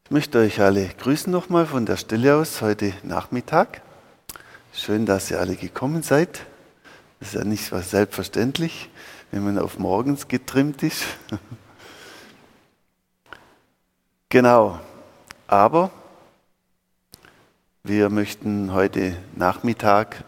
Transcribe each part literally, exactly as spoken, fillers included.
Ich möchte euch alle grüßen nochmal von der Stelle aus heute Nachmittag. Schön, dass ihr alle gekommen seid. Das ist ja nicht so selbstverständlich, wenn man auf morgens getrimmt ist. Genau, aber wir möchten heute Nachmittag,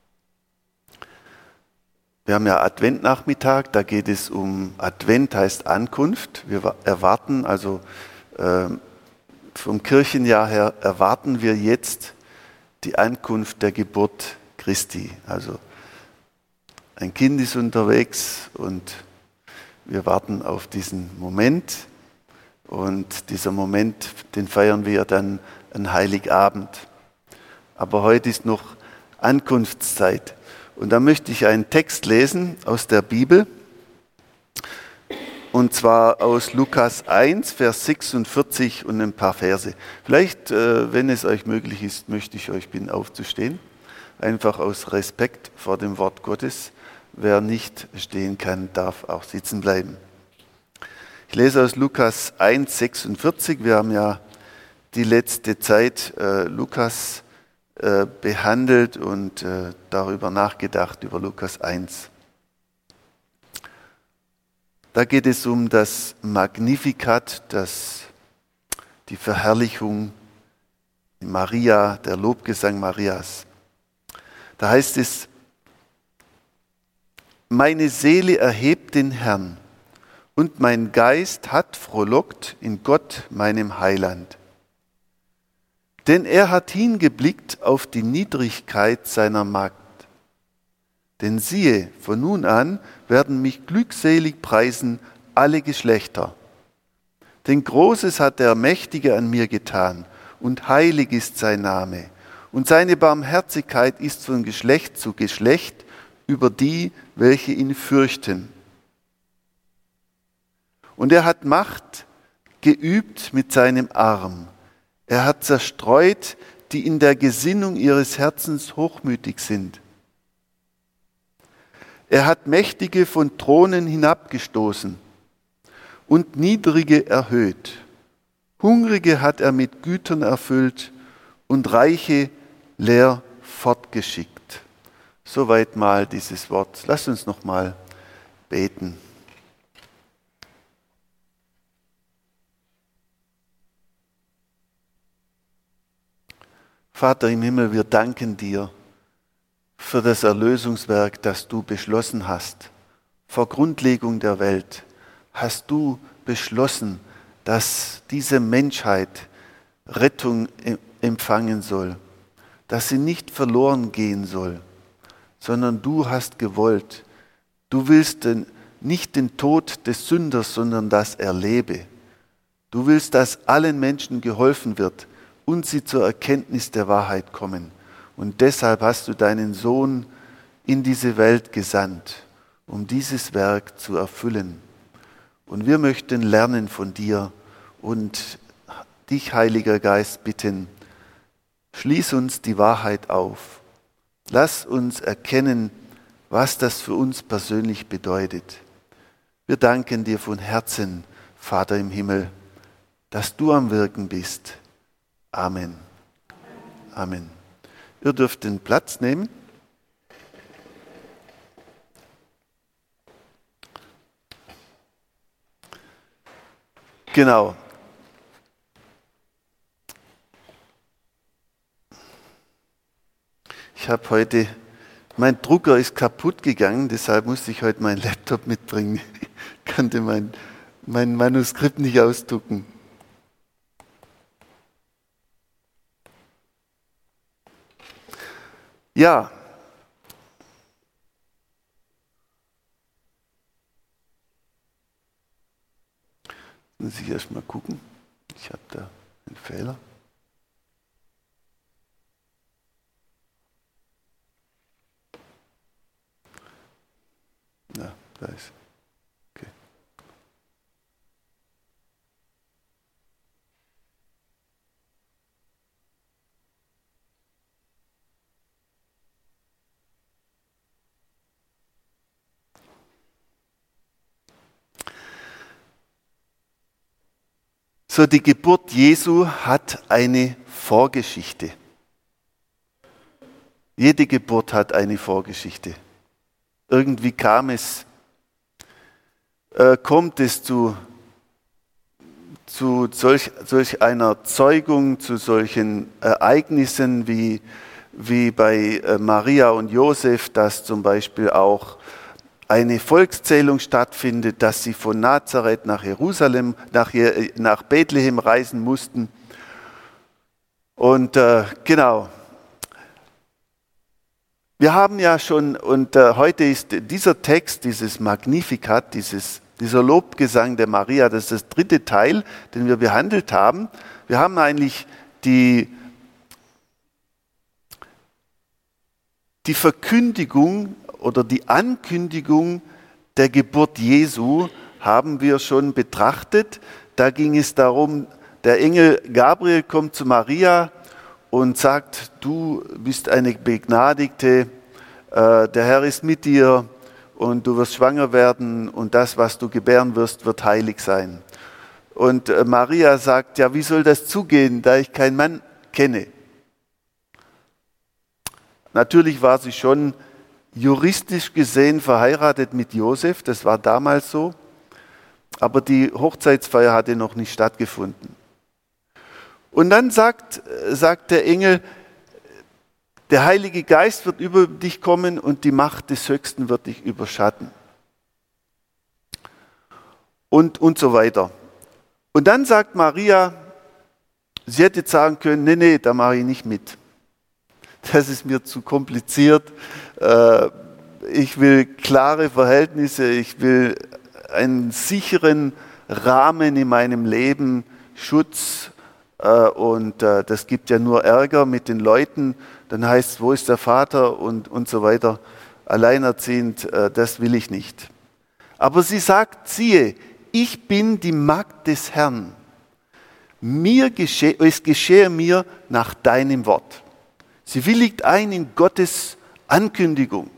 wir haben ja Adventnachmittag, da geht es um Advent, heißt Ankunft. Wir erwarten also äh, vom Kirchenjahr her erwarten wir jetzt die Ankunft der Geburt Christi. Also ein Kind ist unterwegs und wir warten auf diesen Moment. Und dieser Moment, den feiern wir dann an Heiligabend. Aber heute ist noch Ankunftszeit. Und da möchte ich einen Text lesen aus der Bibel. Und zwar aus Lukas eins, Vers sechsundvierzig und ein paar Verse. Vielleicht, wenn es euch möglich ist, möchte ich euch bitten, aufzustehen. Einfach aus Respekt vor dem Wort Gottes. Wer nicht stehen kann, darf auch sitzen bleiben. Ich lese aus Lukas eins, sechsundvierzig. Wir haben ja die letzte Zeit äh, Lukas äh, behandelt und äh, darüber nachgedacht, über Lukas eins. Da geht es um das Magnificat, das, die Verherrlichung Maria, der Lobgesang Marias. Da heißt es, meine Seele erhebt den Herrn und mein Geist hat frohlockt in Gott, meinem Heiland. Denn er hat hingeblickt auf die Niedrigkeit seiner Magd. Denn siehe, von nun an werden mich glückselig preisen alle Geschlechter. Denn Großes hat der Mächtige an mir getan, und heilig ist sein Name. Und seine Barmherzigkeit ist von Geschlecht zu Geschlecht über die, welche ihn fürchten. Und er hat Macht geübt mit seinem Arm. Er hat zerstreut, die in der Gesinnung ihres Herzens hochmütig sind. Er hat Mächtige von Thronen hinabgestoßen und Niedrige erhöht. Hungrige hat er mit Gütern erfüllt und Reiche leer fortgeschickt. Soweit mal dieses Wort. Lasst uns noch mal beten. Vater im Himmel, wir danken dir für das Erlösungswerk, das du beschlossen hast. Vor Grundlegung der Welt hast du beschlossen, dass diese Menschheit Rettung empfangen soll, dass sie nicht verloren gehen soll, sondern du hast gewollt. Du willst den, nicht den Tod des Sünders, sondern das Erlebe. Du willst, dass allen Menschen geholfen wird und sie zur Erkenntnis der Wahrheit kommen. Und deshalb hast du deinen Sohn in diese Welt gesandt, um dieses Werk zu erfüllen. Und wir möchten lernen von dir und dich, Heiliger Geist, bitten, schließ uns die Wahrheit auf. Lass uns erkennen, was das für uns persönlich bedeutet. Wir danken dir von Herzen, Vater im Himmel, dass du am Wirken bist. Amen. Amen. Ihr dürft den Platz nehmen. Genau. Ich habe heute, mein Drucker ist kaputt gegangen, deshalb musste ich heute meinen Laptop mitbringen. Ich konnte mein, mein Manuskript nicht ausdrucken. Ja, muss ich erst mal gucken. Ich habe da einen Fehler. Ja, da ist. Okay. So, die Geburt Jesu hat eine Vorgeschichte. Jede Geburt hat eine Vorgeschichte. Irgendwie kam es, äh, kommt es zu, zu solch, solch einer Zeugung, zu solchen Ereignissen wie, wie bei äh, Maria und Josef, dass zum Beispiel auch eine Volkszählung stattfindet, dass sie von Nazareth nach Jerusalem, nach, nach Bethlehem reisen mussten. Und äh, genau, wir haben ja schon, und äh, heute ist dieser Text, dieses Magnificat, dieses, dieser Lobgesang der Maria, das ist das dritte Teil, den wir behandelt haben. Wir haben eigentlich die, die Verkündigung oder die Ankündigung der Geburt Jesu haben wir schon betrachtet. Da ging es darum, der Engel Gabriel kommt zu Maria und sagt, du bist eine Begnadigte, äh, der Herr ist mit dir und du wirst schwanger werden und das, was du gebären wirst, wird heilig sein. Und äh, Maria sagt, ja, wie soll das zugehen, da ich keinen Mann kenne? Natürlich war sie schon juristisch gesehen verheiratet mit Josef, das war damals so, aber die Hochzeitsfeier hatte noch nicht stattgefunden. Und dann sagt, sagt der Engel, der Heilige Geist wird über dich kommen und die Macht des Höchsten wird dich überschatten. Und, und so weiter. Und dann sagt Maria, sie hätte jetzt sagen können, nee, nee, da mache ich nicht mit. Das ist mir zu kompliziert. Ich will klare Verhältnisse, ich will einen sicheren Rahmen in meinem Leben, Schutz. Und das gibt ja nur Ärger mit den Leuten. Dann heißt es, wo ist der Vater und, und so weiter. Alleinerziehend, das will ich nicht. Aber sie sagt, siehe, ich bin die Magd des Herrn. Mir gesche, es geschehe mir nach deinem Wort. Sie willigt ein in Gottes Ankündigung.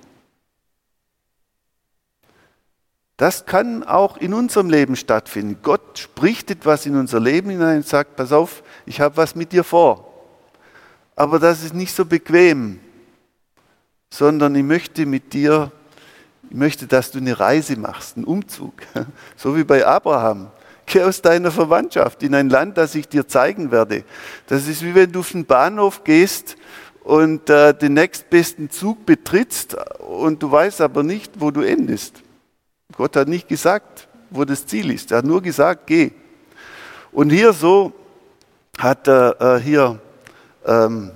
Das kann auch in unserem Leben stattfinden. Gott spricht etwas in unser Leben hinein und sagt, pass auf, ich habe was mit dir vor. Aber das ist nicht so bequem, sondern ich möchte mit dir, ich möchte, dass du eine Reise machst, einen Umzug. So wie bei Abraham. Geh aus deiner Verwandtschaft in ein Land, das ich dir zeigen werde. Das ist wie wenn du auf den Bahnhof gehst und äh, den nächstbesten Zug betrittst und du weißt aber nicht, wo du endest. Gott hat nicht gesagt, wo das Ziel ist. Er hat nur gesagt, geh. Und hier so hat er äh, hier ähm,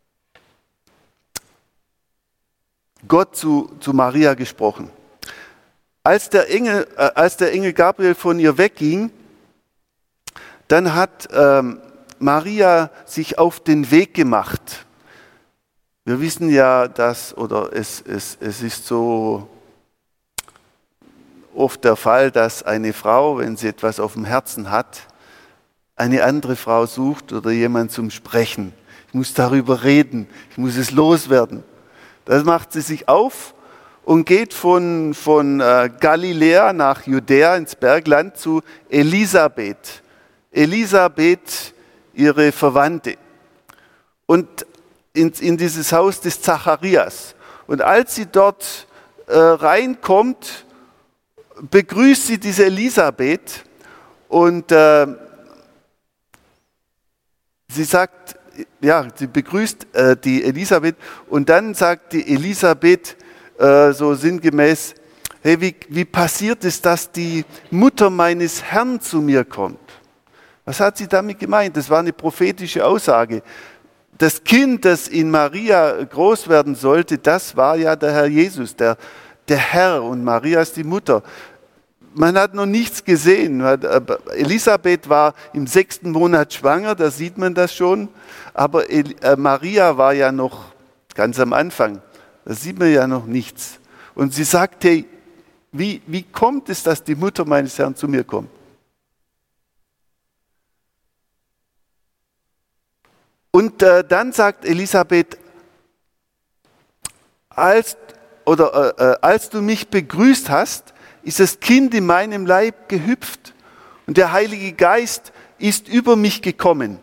Gott zu, zu Maria gesprochen. Als der Engel, äh, als der Engel Gabriel von ihr wegging, dann hat ähm, Maria sich auf den Weg gemacht. Wir wissen ja, dass, oder es, es, es ist so oft der Fall, dass eine Frau, wenn sie etwas auf dem Herzen hat, eine andere Frau sucht oder jemand zum Sprechen. Ich muss darüber reden, ich muss es loswerden. Das macht sie sich auf und geht von, von äh, Galiläa nach Judäa ins Bergland zu Elisabeth. Elisabeth, ihre Verwandte. Und in, in dieses Haus des Zacharias. Und als sie dort äh, reinkommt, begrüßt sie diese Elisabeth und äh, sie sagt, ja, sie begrüßt äh, die Elisabeth und dann sagt die Elisabeth äh, so sinngemäß, hey, wie, wie passiert es, dass die Mutter meines Herrn zu mir kommt? Was hat sie damit gemeint? Das war eine prophetische Aussage. Das Kind, das in Maria groß werden sollte, das war ja der Herr Jesus, der, der Herr, und Maria ist die Mutter. Man hat noch nichts gesehen. Elisabeth war im sechsten Monat schwanger, da sieht man das schon. Aber Maria war ja noch ganz am Anfang. Da sieht man ja noch nichts. Und sie sagt, hey, wie, wie kommt es, dass die Mutter meines Herrn zu mir kommt? Und äh, dann sagt Elisabeth, als, oder, äh, als du mich begrüßt hast, ist das Kind in meinem Leib gehüpft und der Heilige Geist ist über mich gekommen.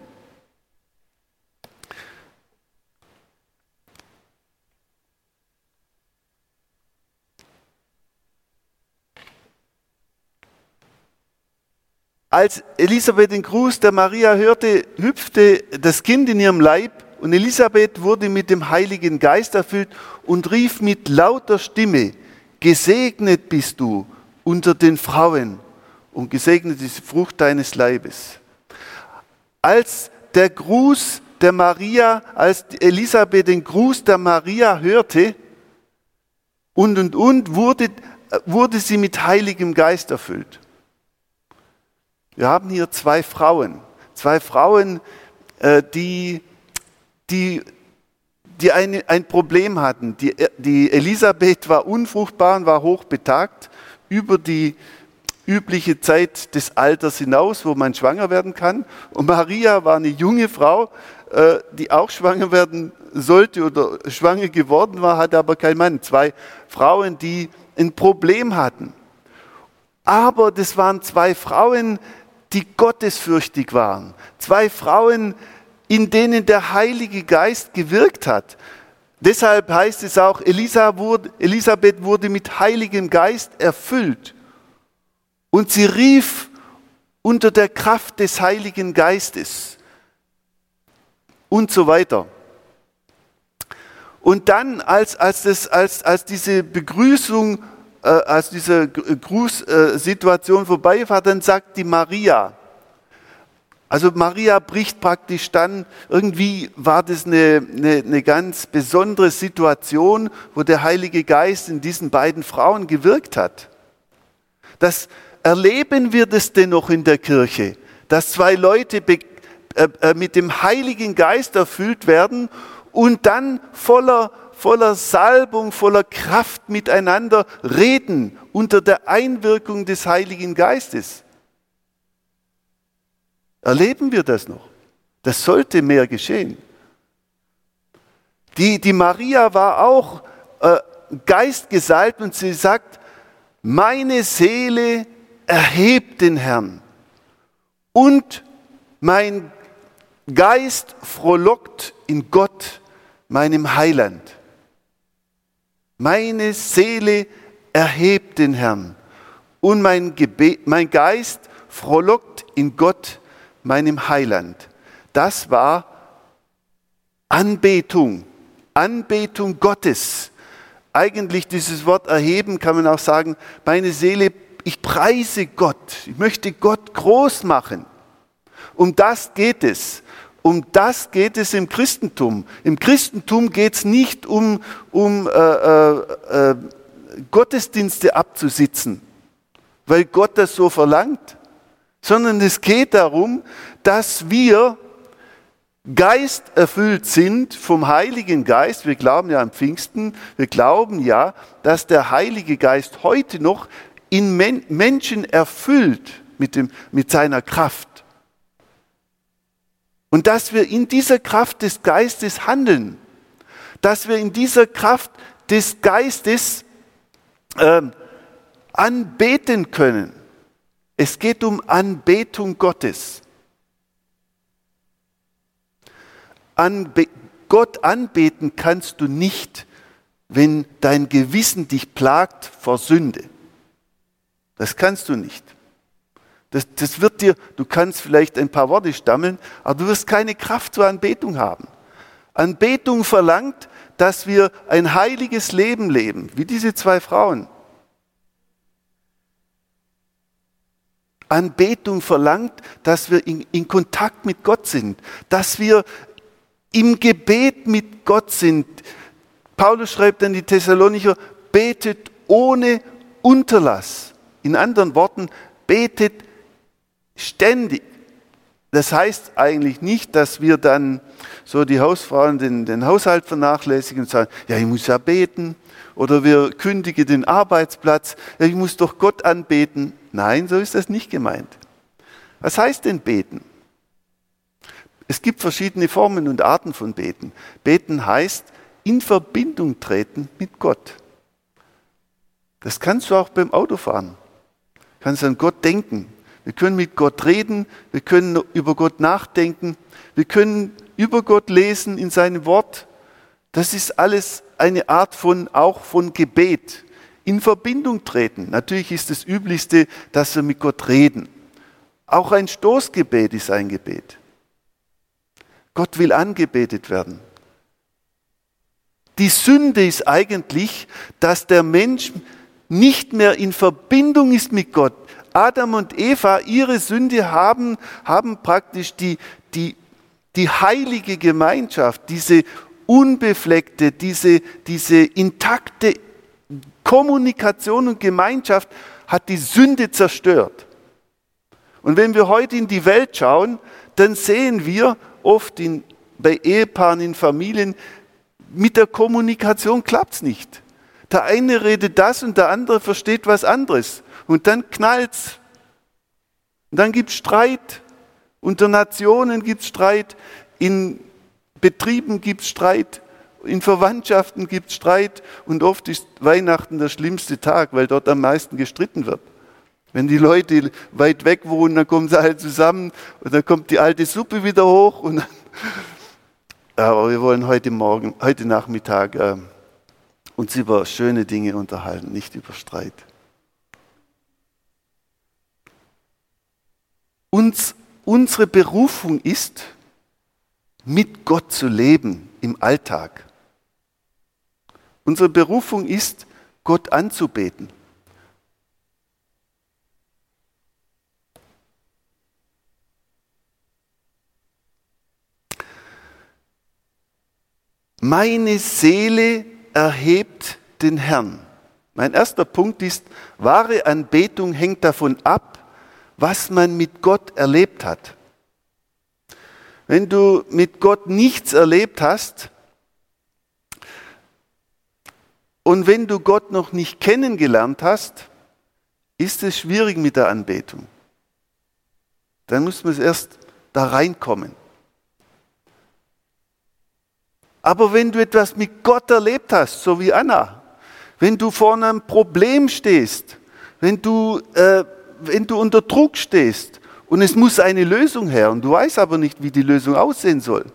Als Elisabeth den Gruß der Maria hörte, hüpfte das Kind in ihrem Leib und Elisabeth wurde mit dem Heiligen Geist erfüllt und rief mit lauter Stimme: Gesegnet bist du unter den Frauen und gesegnet ist die Frucht deines Leibes. Als der Gruß der Maria, als Elisabeth den Gruß der Maria hörte und und und wurde, wurde sie mit Heiligem Geist erfüllt. Wir haben hier zwei Frauen, zwei Frauen, die, die, die eine, ein Problem hatten. Die, die Elisabeth war unfruchtbar und war hochbetagt über die übliche Zeit des Alters hinaus, wo man schwanger werden kann. Und Maria war eine junge Frau, die auch schwanger werden sollte oder schwanger geworden war, hatte aber keinen Mann. Zwei Frauen, die ein Problem hatten. Aber das waren zwei Frauen, die gottesfürchtig waren. Zwei Frauen, in denen der Heilige Geist gewirkt hat. Deshalb heißt es auch, Elisa wurde, Elisabeth wurde mit Heiligem Geist erfüllt. Und sie rief unter der Kraft des Heiligen Geistes. Und so weiter. Und dann, als, als, das, als, als diese Begrüßung, äh, als diese Grußsituation vorbei war, dann sagt die Maria, also Maria bricht praktisch dann, irgendwie war das eine, eine, eine ganz besondere Situation, wo der Heilige Geist in diesen beiden Frauen gewirkt hat. Das erleben wir das denn noch in der Kirche, dass zwei Leute be, äh, mit dem Heiligen Geist erfüllt werden und dann voller, voller Salbung, voller Kraft miteinander reden unter der Einwirkung des Heiligen Geistes. Erleben wir das noch? Das sollte mehr geschehen. Die, die Maria war auch äh, geistgesalbt und sie sagt, meine Seele erhebt den Herrn und mein Geist frohlockt in Gott, meinem Heiland. Meine Seele erhebt den Herrn und mein, Gebe- mein Geist frohlockt in Gott, meinem Heiland. Das war Anbetung, Anbetung Gottes. Eigentlich dieses Wort erheben kann man auch sagen, meine Seele, ich preise Gott, ich möchte Gott groß machen. Um das geht es. Um das geht es im Christentum. Im Christentum geht es nicht um, um äh, äh, äh, Gottesdienste abzusitzen, weil Gott das so verlangt, sondern es geht darum, dass wir geisterfüllt sind vom Heiligen Geist. Wir glauben ja an Pfingsten, wir glauben ja, dass der Heilige Geist heute noch in Men- Menschen erfüllt mit, dem, mit seiner Kraft. Und dass wir in dieser Kraft des Geistes handeln, dass wir in dieser Kraft des Geistes äh, anbeten können. Es geht um Anbetung Gottes. Anbe- Gott anbeten kannst du nicht, wenn dein Gewissen dich plagt vor Sünde. Das kannst du nicht. Das, das wird dir, du kannst vielleicht ein paar Worte stammeln, aber du wirst keine Kraft zur Anbetung haben. Anbetung verlangt, dass wir ein heiliges Leben leben, wie diese zwei Frauen. Anbetung verlangt, dass wir in, in Kontakt mit Gott sind, dass wir im Gebet mit Gott sind. Paulus schreibt an die Thessalonicher, betet ohne Unterlass. In anderen Worten, betet ständig. Das heißt eigentlich nicht, dass wir dann so die Hausfrauen den, den Haushalt vernachlässigen und sagen, ja, ich muss ja beten. Oder wir kündigen den Arbeitsplatz, ja, ich muss doch Gott anbeten. Nein, so ist das nicht gemeint. Was heißt denn beten? Es gibt verschiedene Formen und Arten von Beten. Beten heißt in Verbindung treten mit Gott. Das kannst du auch beim Autofahren. Du kannst an Gott denken. Wir können mit Gott reden, wir können über Gott nachdenken, wir können über Gott lesen in seinem Wort. Das ist alles eine Art von, auch von Gebet. In Verbindung treten. Natürlich ist das Üblichste, dass wir mit Gott reden. Auch ein Stoßgebet ist ein Gebet. Gott will angebetet werden. Die Sünde ist eigentlich, dass der Mensch nicht mehr in Verbindung ist mit Gott. Adam und Eva, ihre Sünde haben, haben praktisch die, die, die heilige Gemeinschaft, diese unbefleckte, diese, diese intakte Kommunikation und Gemeinschaft hat die Sünde zerstört. Und wenn wir heute in die Welt schauen, dann sehen wir oft in, bei Ehepaaren, in Familien, mit der Kommunikation klappt es nicht. Der eine redet das und der andere versteht was anderes. Und dann knallt's. Und dann gibt es Streit. Unter Nationen gibt es Streit. In Betrieben gibt es Streit. In Verwandtschaften gibt es Streit. Und oft ist Weihnachten der schlimmste Tag, weil dort am meisten gestritten wird. Wenn die Leute weit weg wohnen, dann kommen sie halt zusammen und dann kommt die alte Suppe wieder hoch. Und dann aber wir wollen heute Morgen, heute Nachmittag äh, uns über schöne Dinge unterhalten, nicht über Streit. Uns, unsere Berufung ist, mit Gott zu leben im Alltag. Unsere Berufung ist, Gott anzubeten. Meine Seele erhebt den Herrn. Mein erster Punkt ist, wahre Anbetung hängt davon ab, was man mit Gott erlebt hat. Wenn du mit Gott nichts erlebt hast und wenn du Gott noch nicht kennengelernt hast, ist es schwierig mit der Anbetung. Dann muss man erst da reinkommen. Aber wenn du etwas mit Gott erlebt hast, so wie Anna, wenn du vor einem Problem stehst, wenn du, äh, wenn du unter Druck stehst und es muss eine Lösung her und du weißt aber nicht, wie die Lösung aussehen soll,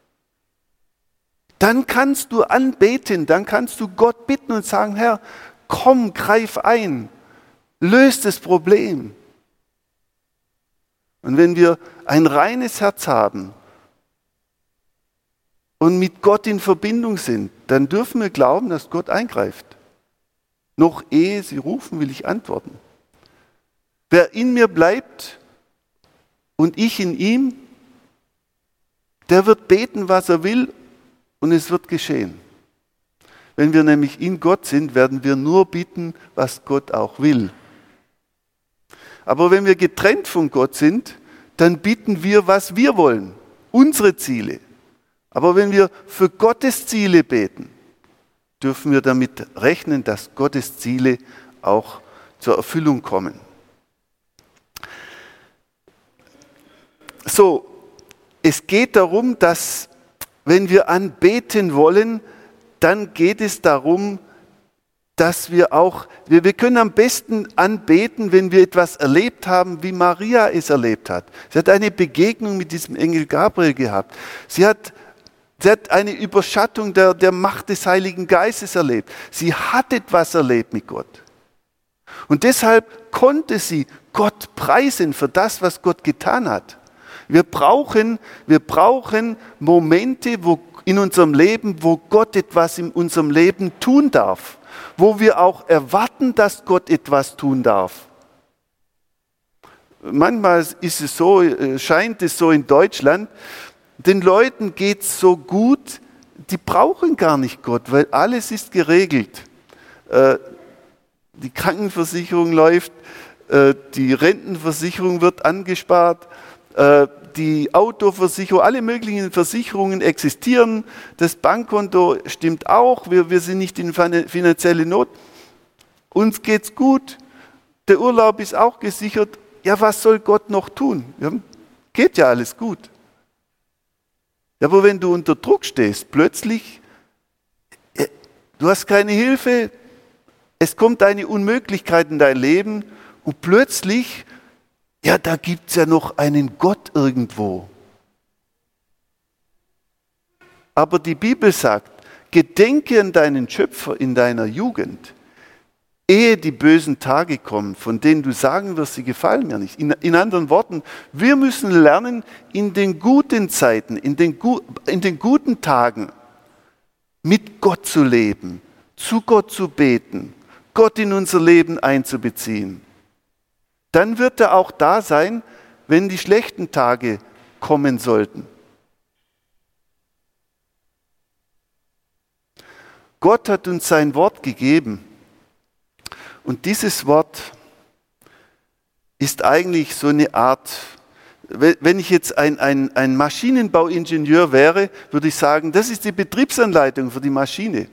dann kannst du anbeten, dann kannst du Gott bitten und sagen, Herr, komm, greif ein, löse das Problem. Und wenn wir ein reines Herz haben, und mit Gott in Verbindung sind, dann dürfen wir glauben, dass Gott eingreift. Noch ehe sie rufen, will ich antworten. Wer in mir bleibt und ich in ihm, der wird beten, was er will, und es wird geschehen. Wenn wir nämlich in Gott sind, werden wir nur bitten, was Gott auch will. Aber wenn wir getrennt von Gott sind, dann bitten wir, was wir wollen, unsere Ziele. Aber wenn wir für Gottes Ziele beten, dürfen wir damit rechnen, dass Gottes Ziele auch zur Erfüllung kommen. So, es geht darum, dass wenn wir anbeten wollen, dann geht es darum, dass wir auch, wir, wir können am besten anbeten, wenn wir etwas erlebt haben, wie Maria es erlebt hat. Sie hat eine Begegnung mit diesem Engel Gabriel gehabt. Sie hat Sie hat eine Überschattung der, der Macht des Heiligen Geistes erlebt. Sie hat etwas erlebt mit Gott. Und deshalb konnte sie Gott preisen für das, was Gott getan hat. Wir brauchen, wir brauchen Momente wo, in unserem Leben, wo Gott etwas in unserem Leben tun darf. Wo wir auch erwarten, dass Gott etwas tun darf. Manchmal ist es so, scheint es so in Deutschland, den Leuten geht es so gut, die brauchen gar nicht Gott, weil alles ist geregelt. Äh, die Krankenversicherung läuft, äh, die Rentenversicherung wird angespart, äh, die Autoversicherung, alle möglichen Versicherungen existieren, das Bankkonto stimmt auch, wir, wir sind nicht in finanzielle Not, uns geht's gut, der Urlaub ist auch gesichert. Ja, was soll Gott noch tun? Ja, geht ja alles gut. Aber wenn du unter Druck stehst, plötzlich, du hast keine Hilfe, es kommt eine Unmöglichkeit in dein Leben und plötzlich Ja, da gibt es ja noch einen Gott irgendwo. Aber die Bibel sagt, gedenke an deinen Schöpfer in deiner Jugend, ehe die bösen Tage kommen, von denen du sagen wirst, sie gefallen mir nicht. In, in anderen Worten, wir müssen lernen, in den guten Zeiten, in den, in den guten Tagen mit Gott zu leben, zu Gott zu beten, Gott in unser Leben einzubeziehen. Dann wird er auch da sein, wenn die schlechten Tage kommen sollten. Gott hat uns sein Wort gegeben. Und dieses Wort ist eigentlich so eine Art, wenn ich jetzt ein, ein, ein Maschinenbauingenieur wäre, würde ich sagen, das ist die Betriebsanleitung für die Maschine.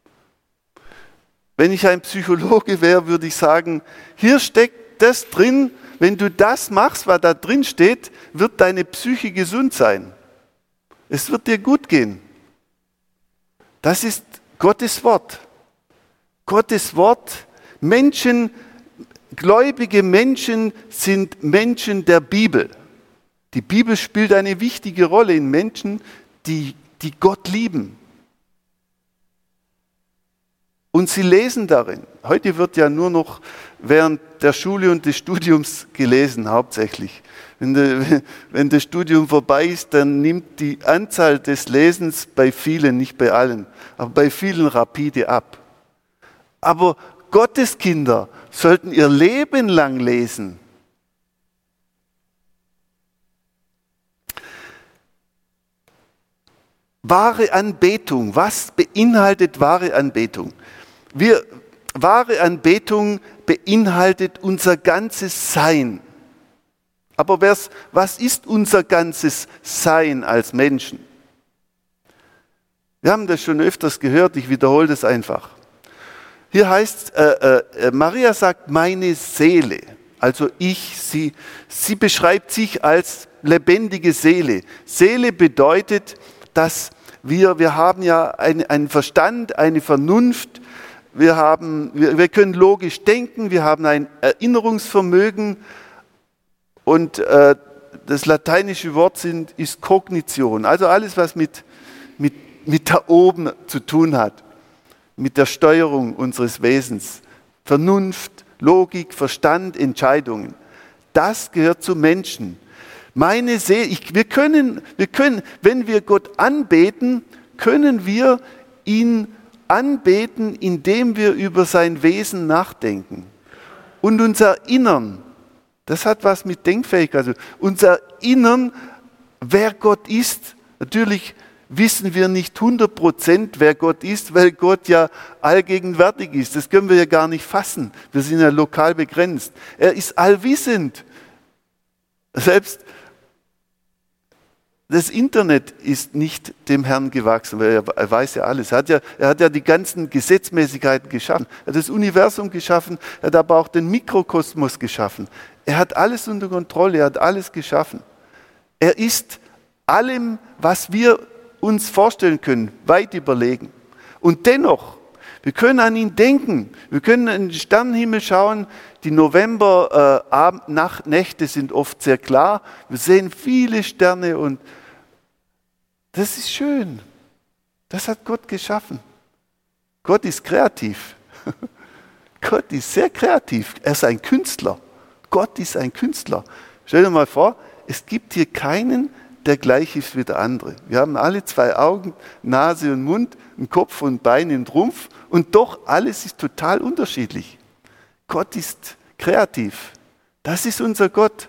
Wenn ich ein Psychologe wäre, würde ich sagen, hier steckt das drin, wenn du das machst, was da drin steht, wird deine Psyche gesund sein. Es wird dir gut gehen. Das ist Gottes Wort. Gottes Wort. Menschen, gläubige Menschen sind Menschen der Bibel. Die Bibel spielt eine wichtige Rolle in Menschen, die, die Gott lieben. Und sie lesen darin. Heute wird ja nur noch während der Schule und des Studiums gelesen, hauptsächlich. Wenn, de, wenn das Studium vorbei ist, dann nimmt die Anzahl des Lesens bei vielen, nicht bei allen, aber bei vielen rapide ab. Aber Gottes Kinder sollten ihr Leben lang lesen. Wahre Anbetung. Was beinhaltet wahre Anbetung? Wir, wahre Anbetung beinhaltet unser ganzes Sein. Aber was, was ist unser ganzes Sein als Menschen? Wir haben das schon öfters gehört, ich wiederhole das einfach. Hier heißt, äh, äh, Maria sagt, meine Seele, also ich, sie, sie beschreibt sich als lebendige Seele. Seele bedeutet, dass wir, wir haben ja ein, einen Verstand, eine Vernunft, wir, haben, wir, wir können logisch denken, wir haben ein Erinnerungsvermögen und äh, das lateinische Wort sind, ist Kognition, also alles, was mit, mit, mit da oben zu tun hat. Mit der Steuerung unseres Wesens. Vernunft, Logik, Verstand, Entscheidungen. Das gehört zu Menschen. Meine Seele, ich, wir können, wir können, wenn wir Gott anbeten, können wir ihn anbeten, indem wir über sein Wesen nachdenken. Und uns erinnern, das hat was mit Denkfähigkeit zu tun, uns erinnern, wer Gott ist. Natürlich wissen wir nicht hundert Prozent, wer Gott ist, weil Gott ja allgegenwärtig ist. Das können wir ja gar nicht fassen. Wir sind ja lokal begrenzt. Er ist allwissend. Selbst das Internet ist nicht dem Herrn gewachsen, weil er weiß ja alles. Er hat ja, er hat ja die ganzen Gesetzmäßigkeiten geschaffen. Er hat das Universum geschaffen, er hat aber auch den Mikrokosmos geschaffen. Er hat alles unter Kontrolle, er hat alles geschaffen. Er ist allem, was wir uns vorstellen können, weit überlegen. Und dennoch, wir können an ihn denken, wir können in den Sternenhimmel schauen, die November-Nächte äh, sind oft sehr klar, wir sehen viele Sterne und das ist schön. Das hat Gott geschaffen. Gott ist kreativ. Gott ist sehr kreativ. Er ist ein Künstler. Gott ist ein Künstler. Stell dir mal vor, es gibt hier keinen, der gleich ist wie der andere. Wir haben alle zwei Augen, Nase und Mund, einen Kopf und Beine und Rumpf und doch alles ist total unterschiedlich. Gott ist kreativ. Das ist unser Gott.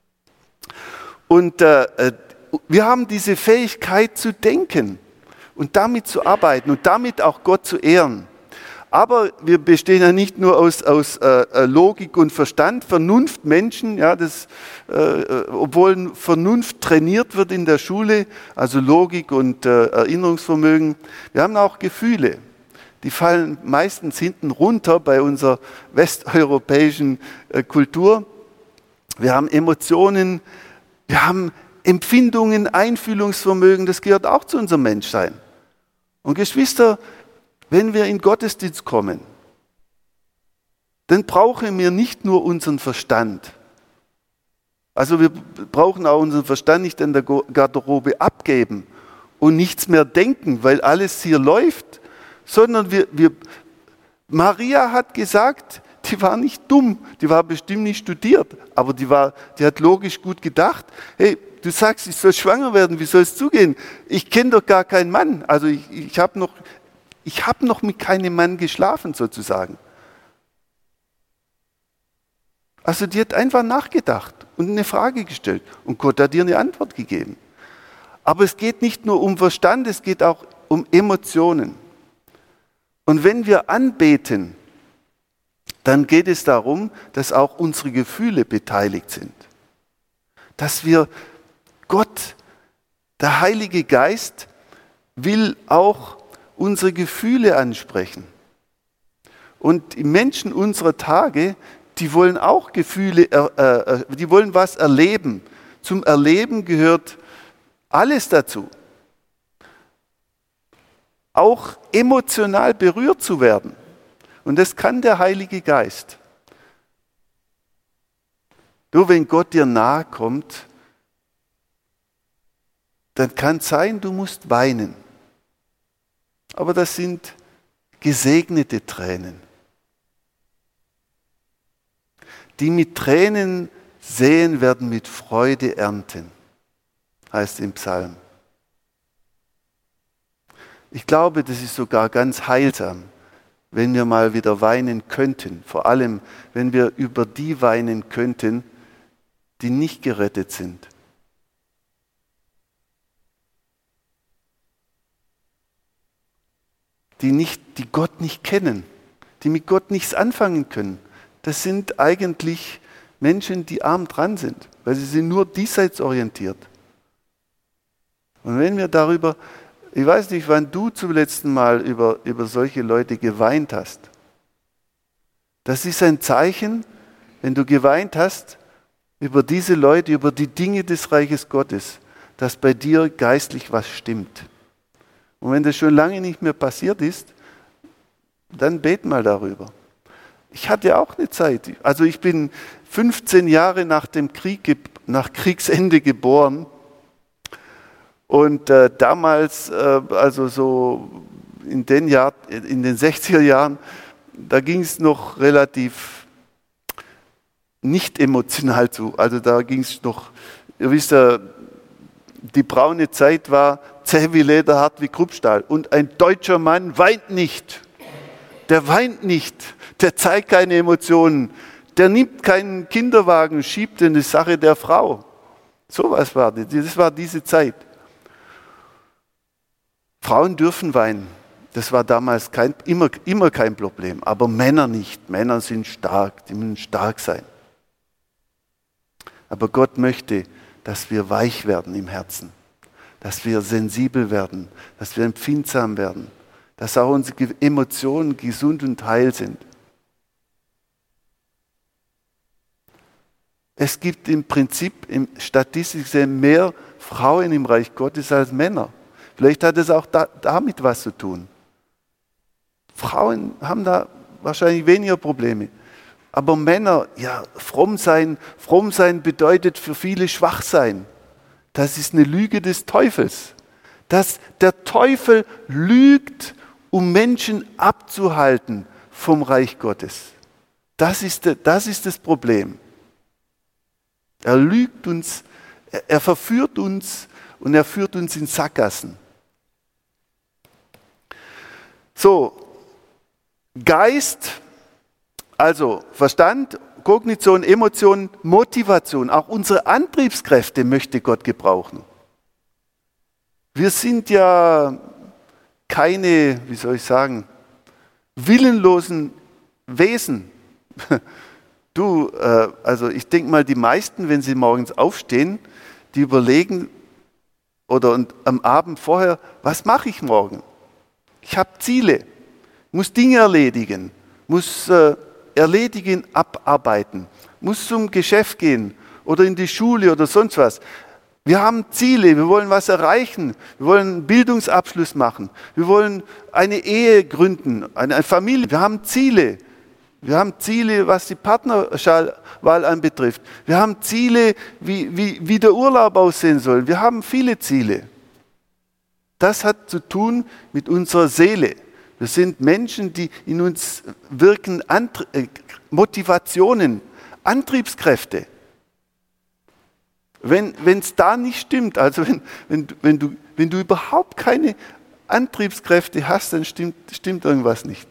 Und äh, wir haben diese Fähigkeit zu denken und damit zu arbeiten und damit auch Gott zu ehren. Aber wir bestehen ja nicht nur aus, aus äh, Logik und Verstand, Vernunft, Menschen, ja, das, äh, obwohl Vernunft trainiert wird in der Schule, also Logik und äh, Erinnerungsvermögen. Wir haben auch Gefühle, die fallen meistens hinten runter bei unserer westeuropäischen äh, Kultur. Wir haben Emotionen, wir haben Empfindungen, Einfühlungsvermögen, das gehört auch zu unserem Menschsein. Und Geschwister, wenn wir in Gottesdienst kommen, dann brauchen wir nicht nur unseren Verstand. Also wir brauchen auch unseren Verstand nicht in der Garderobe abgeben und nichts mehr denken, weil alles hier läuft, sondern wir, wir Maria hat gesagt, die war nicht dumm, die war bestimmt nicht studiert, aber die, war, die hat logisch gut gedacht. Hey, du sagst, ich soll schwanger werden, wie soll es zugehen? Ich kenne doch gar keinen Mann, also ich, ich habe noch, ich hab noch mit keinem Mann geschlafen sozusagen. Also die hat einfach nachgedacht und eine Frage gestellt und Gott hat ihr eine Antwort gegeben. Aber es geht nicht nur um Verstand, es geht auch um Emotionen. Und wenn wir anbeten, dann geht es darum, dass auch unsere Gefühle beteiligt sind. Dass wir Gott, der Heilige Geist, will auch unsere Gefühle ansprechen. Und die Menschen unserer Tage, die wollen auch Gefühle, äh, äh, die wollen was erleben. Zum Erleben gehört alles dazu. Auch emotional berührt zu werden. Und das kann der Heilige Geist. Nur wenn Gott dir nahe kommt, dann kann es sein, du musst weinen. Aber das sind gesegnete Tränen. Die mit Tränen säen, werden mit Freude ernten, heißt im Psalm. Ich glaube, das ist sogar ganz heilsam, wenn wir mal wieder weinen könnten. Vor allem, wenn wir über die weinen könnten, die nicht gerettet sind. Die, nicht, die Gott nicht kennen, die mit Gott nichts anfangen können. Das sind eigentlich Menschen, die arm dran sind, weil sie sind nur diesseits orientiert. Und wenn wir darüber, ich weiß nicht, wann du zum letzten Mal über, über solche Leute geweint hast. Das ist ein Zeichen, wenn du geweint hast über diese Leute, über die Dinge des Reiches Gottes, dass bei dir geistlich was stimmt. Und wenn das schon lange nicht mehr passiert ist, dann bet mal darüber. Ich hatte auch eine Zeit, also ich bin fünfzehn Jahre nach dem Krieg, nach Kriegsende geboren und äh, damals, äh, also so in den, Jahr, in den sechziger Jahren, da ging es noch relativ nicht emotional zu, also da ging es noch, ihr wisst ja, die braune Zeit war zäh wie Leder, hart wie Kruppstahl und ein deutscher Mann weint nicht. Der weint nicht, der zeigt keine Emotionen, der nimmt keinen Kinderwagen, schiebt in die Sache der Frau. So was war das, das war diese Zeit. Frauen dürfen weinen, das war damals kein, immer, immer kein Problem, aber Männer nicht. Männer sind stark, die müssen stark sein. Aber Gott möchte, dass wir weich werden im Herzen, dass wir sensibel werden, dass wir empfindsam werden. Dass auch unsere Emotionen gesund und heil sind. Es gibt im Prinzip im statistisch gesehen mehr Frauen im Reich Gottes als Männer. Vielleicht hat es auch da, damit was zu tun. Frauen haben da wahrscheinlich weniger Probleme. Aber Männer, ja, fromm sein, fromm sein bedeutet für viele schwach sein. Das ist eine Lüge des Teufels. Dass der Teufel lügt, um Menschen abzuhalten vom Reich Gottes. Das ist, das ist das Problem. Er lügt uns, er, er verführt uns und er führt uns in Sackgassen. So, Geist, also Verstand, Kognition, Emotion, Motivation, auch unsere Antriebskräfte möchte Gott gebrauchen. Wir sind ja keine, wie soll ich sagen, willenlosen Wesen. Du, äh, also ich denke mal, die meisten, wenn sie morgens aufstehen, die überlegen oder und am Abend vorher, was mache ich morgen? Ich habe Ziele, muss Dinge erledigen, muss äh, erledigen, abarbeiten, muss zum Geschäft gehen oder in die Schule oder sonst was. Wir haben Ziele, wir wollen was erreichen, wir wollen einen Bildungsabschluss machen, wir wollen eine Ehe gründen, eine Familie. Wir haben Ziele Wir haben Ziele, was die Partnerwahl anbetrifft. Wir haben Ziele, wie, wie, wie der Urlaub aussehen soll. Wir haben viele Ziele. Das hat zu tun mit unserer Seele. Wir sind Menschen, die in uns wirken, Antrie- äh, Motivationen, Antriebskräfte. Wenn es da nicht stimmt, also wenn, wenn, wenn, du, wenn du überhaupt keine Antriebskräfte hast, dann stimmt, stimmt irgendwas nicht.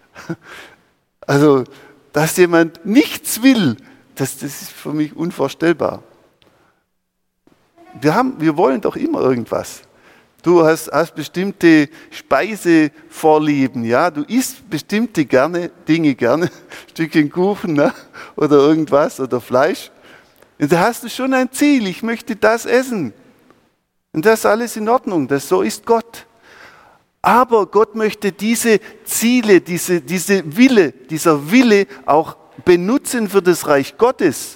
Also, dass jemand nichts will, das, das ist für mich unvorstellbar. Wir, haben, wir wollen doch immer irgendwas. Du hast, hast bestimmte Speisevorlieben, ja, du isst bestimmte gerne, Dinge gerne, Stückchen Kuchen, ne? Oder irgendwas oder Fleisch. Und da hast du schon ein Ziel, ich möchte das essen. Und das ist alles in Ordnung, das, so ist Gott. Aber Gott möchte diese Ziele, diese, diese Wille, dieser Wille auch benutzen für das Reich Gottes.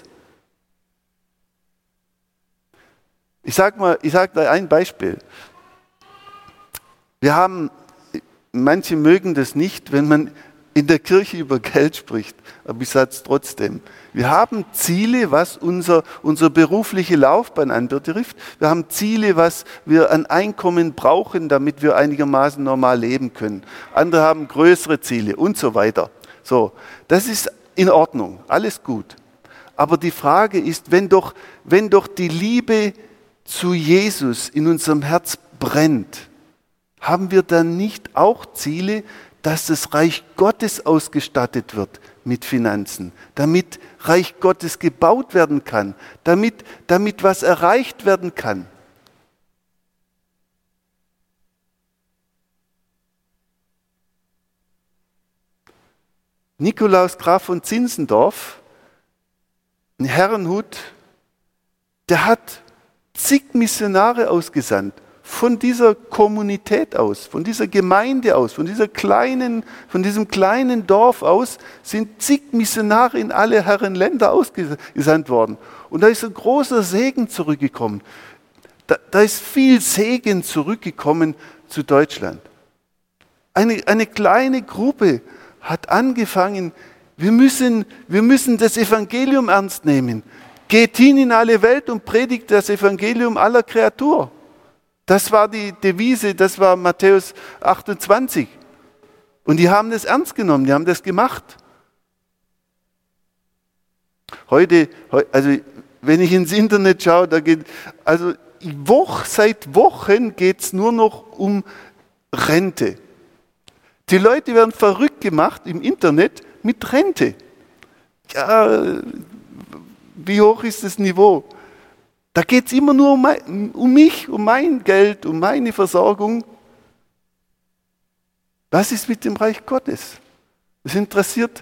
Ich sage mal, ich sage da ein Beispiel. Wir haben, manche mögen das nicht, wenn man in der Kirche über Geld spricht, aber ich sage es trotzdem. Wir haben Ziele, was unser, unsere berufliche Laufbahn anbetrifft. Wir haben Ziele, was wir an Einkommen brauchen, damit wir einigermaßen normal leben können. Andere haben größere Ziele und so weiter. So, das ist in Ordnung, alles gut. Aber die Frage ist, wenn doch, wenn doch die Liebe zu Jesus in unserem Herz brennt, haben wir dann nicht auch Ziele, dass das Reich Gottes ausgestattet wird mit Finanzen, damit Reich Gottes gebaut werden kann, damit, damit was erreicht werden kann? Nikolaus Graf von Zinzendorf, ein Herrenhut, der hat zig Missionare ausgesandt. Von dieser Kommunität aus, von dieser Gemeinde aus, von, dieser kleinen, von diesem kleinen Dorf aus sind zig Missionare in alle Herren Länder ausgesandt worden. Und da ist ein großer Segen zurückgekommen. Da, da ist viel Segen zurückgekommen zu Deutschland. Eine, eine kleine Gruppe hat angefangen, wir müssen, wir müssen das Evangelium ernst nehmen. Geht hin in alle Welt und predigt das Evangelium aller Kreatur. Das war die Devise, das war Matthäus achtundzwanzig. Und die haben das ernst genommen, die haben das gemacht. Heute, also wenn ich ins Internet schaue, da geht, also Woche, seit Wochen geht es nur noch um Rente. Die Leute werden verrückt gemacht im Internet mit Rente. Ja, wie hoch ist das Niveau? Da geht es immer nur um, mein, um mich, um mein Geld, um meine Versorgung. Was ist mit dem Reich Gottes? Das interessiert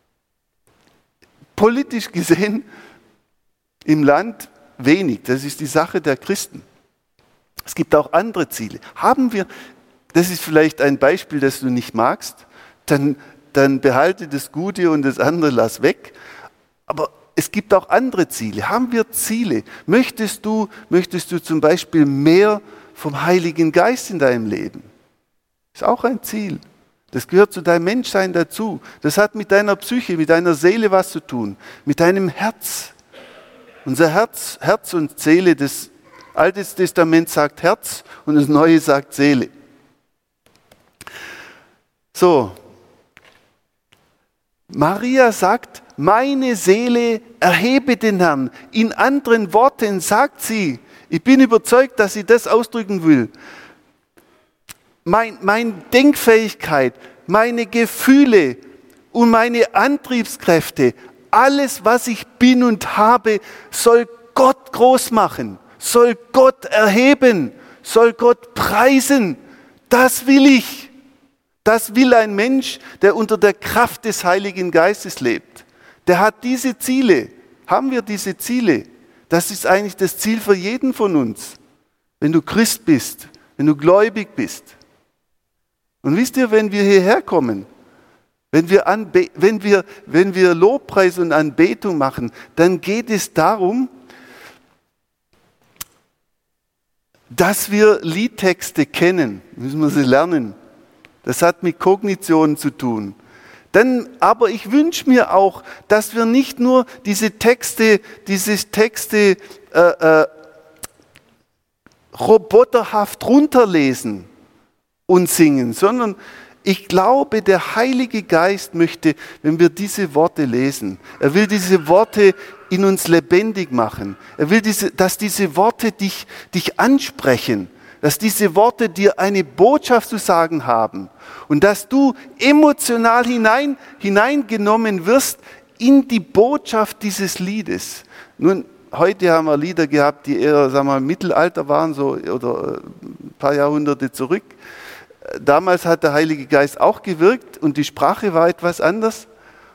politisch gesehen im Land wenig. Das ist die Sache der Christen. Es gibt auch andere Ziele. Haben wir, das ist vielleicht ein Beispiel, das du nicht magst, dann, dann behalte das Gute und das andere lass weg. Aber es gibt auch andere Ziele. Haben wir Ziele? Möchtest du, möchtest du zum Beispiel mehr vom Heiligen Geist in deinem Leben? Ist auch ein Ziel. Das gehört zu deinem Menschsein dazu. Das hat mit deiner Psyche, mit deiner Seele was zu tun, mit deinem Herz. Unser Herz, Herz und Seele, das Alte Testament sagt Herz und das Neue sagt Seele. So, Maria sagt, meine Seele erhebe den Herrn. In anderen Worten sagt sie, ich bin überzeugt, dass sie das ausdrücken will. Mein, meine Denkfähigkeit, meine Gefühle und meine Antriebskräfte, alles, was ich bin und habe, soll Gott groß machen, soll Gott erheben, soll Gott preisen. Das will ich. Das will ein Mensch, der unter der Kraft des Heiligen Geistes lebt. Der hat diese Ziele. Haben wir diese Ziele? Das ist eigentlich das Ziel für jeden von uns. Wenn du Christ bist, wenn du gläubig bist. Und wisst ihr, wenn wir hierher kommen, wenn wir, Anbe- wenn wir, wenn wir Lobpreis und Anbetung machen, dann geht es darum, dass wir Liedtexte kennen. Müssen wir sie lernen. Das hat mit Kognition zu tun. Dann, aber ich wünsche mir auch, dass wir nicht nur diese Texte, diese Texte äh, äh, roboterhaft runterlesen und singen, sondern ich glaube, der Heilige Geist möchte, wenn wir diese Worte lesen, er will diese Worte in uns lebendig machen. Er will, diese, dass diese Worte dich, dich ansprechen, dass diese Worte dir eine Botschaft zu sagen haben und dass du emotional hinein, hineingenommen wirst in die Botschaft dieses Liedes. Nun, heute haben wir Lieder gehabt, die eher, sagen wir mal, im Mittelalter waren, so, oder ein paar Jahrhunderte zurück. Damals hat der Heilige Geist auch gewirkt und die Sprache war etwas anders.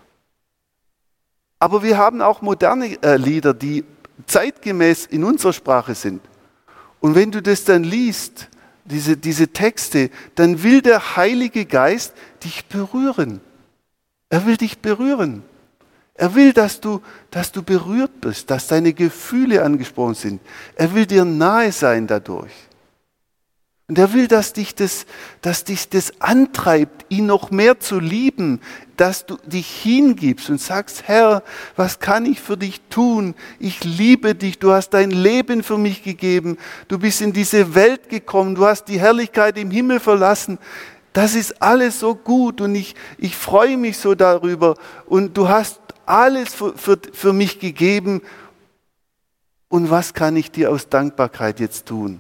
Aber wir haben auch moderne äh, Lieder, die zeitgemäß in unserer Sprache sind. Und wenn du das dann liest, diese, diese Texte, dann will der Heilige Geist dich berühren. Er will dich berühren. Er will, dass du, dass du berührt bist, dass deine Gefühle angesprochen sind. Er will dir nahe sein dadurch. Und er will, dass dich, das, dass dich das antreibt, ihn noch mehr zu lieben, dass du dich hingibst und sagst, Herr, was kann ich für dich tun? Ich liebe dich, du hast dein Leben für mich gegeben, du bist in diese Welt gekommen, du hast die Herrlichkeit im Himmel verlassen. Das ist alles so gut und ich, ich freue mich so darüber und du hast alles für, für, für mich gegeben. Und was kann ich dir aus Dankbarkeit jetzt tun?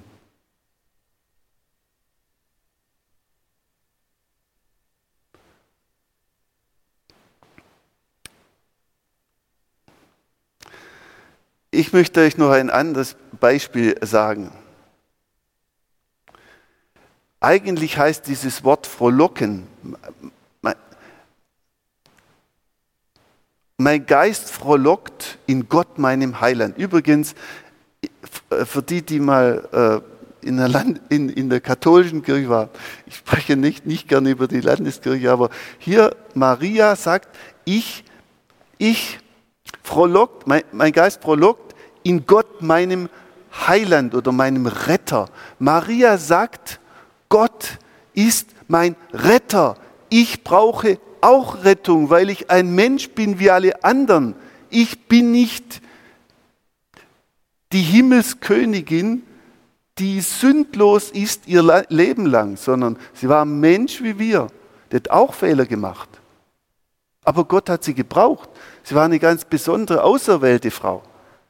Ich möchte euch noch ein anderes Beispiel sagen. Eigentlich heißt dieses Wort frohlocken. Mein Geist frohlockt in Gott, meinem Heiland. Übrigens, für die, die mal in der, Land, in, in der katholischen Kirche waren, ich spreche nicht, nicht gerne über die Landeskirche, aber hier Maria sagt, ich, ich frohlockt, mein, mein Geist frohlockt in Gott, meinem Heiland oder meinem Retter. Maria sagt, Gott ist mein Retter. Ich brauche auch Rettung, weil ich ein Mensch bin wie alle anderen. Ich bin nicht die Himmelskönigin, die sündlos ist ihr Leben lang, sondern sie war ein Mensch wie wir. Die hat auch Fehler gemacht. Aber Gott hat sie gebraucht. Sie war eine ganz besondere, auserwählte Frau.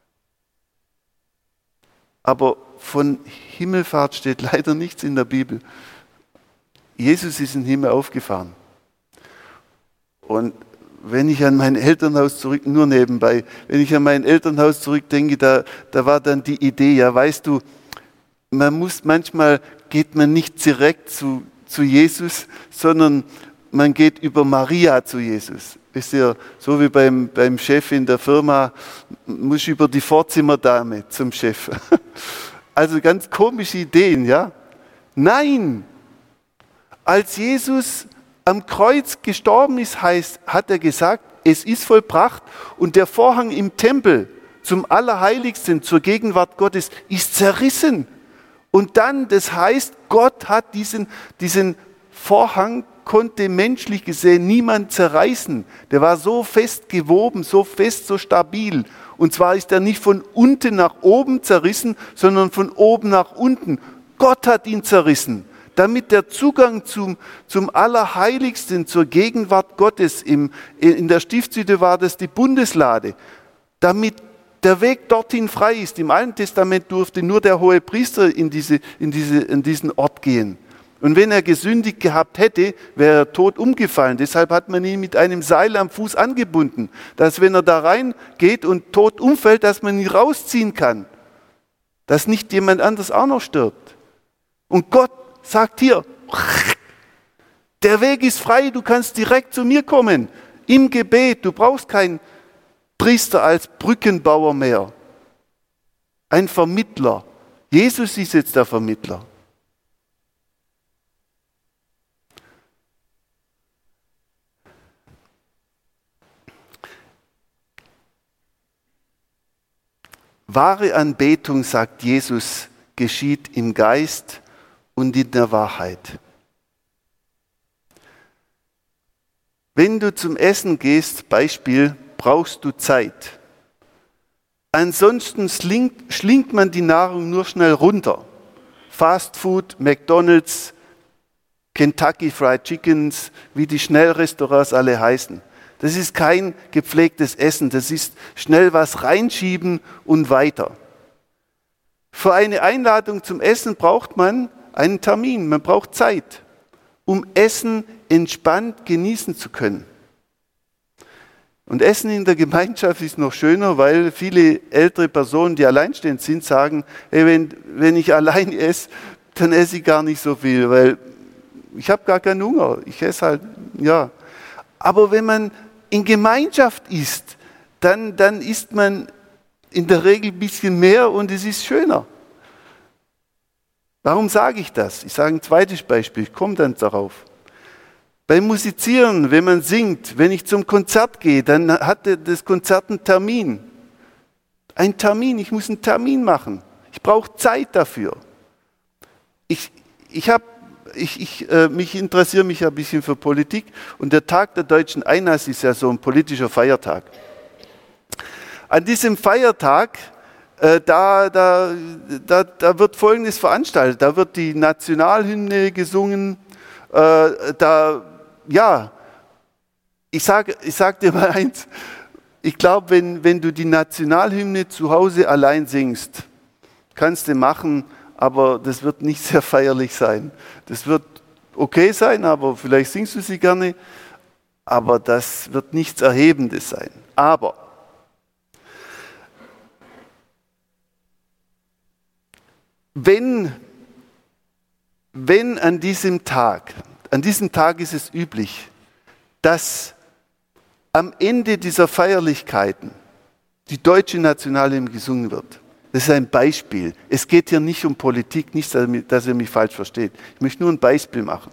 Aber von Himmelfahrt steht leider nichts in der Bibel. Jesus ist in den Himmel aufgefahren. Und wenn ich an mein Elternhaus zurück, nur nebenbei, wenn ich an mein Elternhaus zurückdenke, da, da war dann die Idee, ja weißt du, man muss, manchmal geht man nicht direkt zu, zu Jesus, sondern man geht über Maria zu Jesus. Wisst ihr, so wie beim, beim Chef in der Firma, muss ich über die Vorzimmerdame zum Chef. Also ganz komische Ideen, ja? Nein! Als Jesus am Kreuz gestorben ist, heißt, hat er gesagt, es ist vollbracht und der Vorhang im Tempel zum Allerheiligsten, zur Gegenwart Gottes, ist zerrissen. Und dann, das heißt, Gott hat diesen, diesen Vorhang, konnte menschlich gesehen niemand zerreißen. Der war so fest gewoben, so fest, so stabil. Und zwar ist er nicht von unten nach oben zerrissen, sondern von oben nach unten. Gott hat ihn zerrissen, damit der Zugang zum, zum Allerheiligsten, zur Gegenwart Gottes, im, in der Stiftshütte war das die Bundeslade, damit der Weg dorthin frei ist. Im Alten Testament durfte nur der Hohepriester in, diese, in, diese, in diesen Ort gehen. Und wenn er gesündigt gehabt hätte, wäre er tot umgefallen. Deshalb hat man ihn mit einem Seil am Fuß angebunden, dass wenn er da reingeht und tot umfällt, dass man ihn rausziehen kann, dass nicht jemand anders auch noch stirbt. Und Gott sagt hier, der Weg ist frei, du kannst direkt zu mir kommen, im Gebet, du brauchst keinen Priester als Brückenbauer mehr, ein Vermittler. Jesus ist jetzt der Vermittler. Wahre Anbetung, sagt Jesus, geschieht im Geist und in der Wahrheit. wenn du zum Essen gehst, Beispiel, brauchst du Zeit. Ansonsten schlingt, schlingt man die Nahrung nur schnell runter. Fast Food, McDonald's, Kentucky Fried Chickens, wie die Schnellrestaurants alle heißen. Das ist kein gepflegtes Essen, das ist schnell was reinschieben und weiter. Für eine Einladung zum Essen braucht man einen Termin, man braucht Zeit, um Essen entspannt genießen zu können. Und Essen in der Gemeinschaft ist noch schöner, weil viele ältere Personen, die alleinstehend sind, sagen, hey, wenn, wenn ich allein esse, dann esse ich gar nicht so viel, weil ich habe gar keinen Hunger. Ich esse halt, ja. Aber wenn man in Gemeinschaft isst, dann, dann isst man in der Regel ein bisschen mehr und es ist schöner. Warum sage ich das? Ich sage ein zweites Beispiel, ich komme dann darauf. Beim Musizieren, wenn man singt, wenn ich zum Konzert gehe, dann hat das Konzert einen Termin. Ein Termin, ich muss einen Termin machen. Ich brauche Zeit dafür. Ich, ich, hab, ich, ich äh, mich interessiere mich ein bisschen für Politik und der Tag der deutschen Einheit ist ja so ein politischer Feiertag. An diesem Feiertag, äh, da, da, da, da wird Folgendes veranstaltet. Da wird die Nationalhymne gesungen, äh, da Ja, ich sage ich sag dir mal eins, ich glaube, wenn, wenn du die Nationalhymne zu Hause allein singst, kannst du machen, aber das wird nicht sehr feierlich sein. Das wird okay sein, aber vielleicht singst du sie gerne, aber das wird nichts Erhebendes sein. Aber wenn, wenn an diesem Tag, An diesem Tag ist es üblich, dass am Ende dieser Feierlichkeiten die deutsche Nationalhymne gesungen wird. Das ist ein Beispiel. Es geht hier nicht um Politik, nicht, dass ihr mich falsch versteht. Ich möchte nur ein Beispiel machen.